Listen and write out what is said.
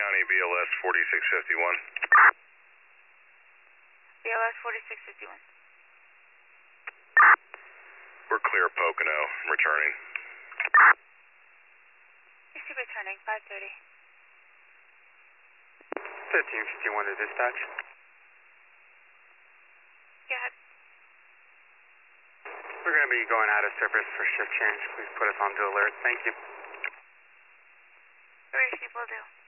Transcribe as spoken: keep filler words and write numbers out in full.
County, B L S forty-six fifty-one. B L S forty-six fifty-one. We're clear Pocono, returning. You see returning, five thirty. thirteen fifty-one to dispatch. Go ahead. We're going to be going out of service for shift change. Please put us on to alert. Thank you. Receive will do.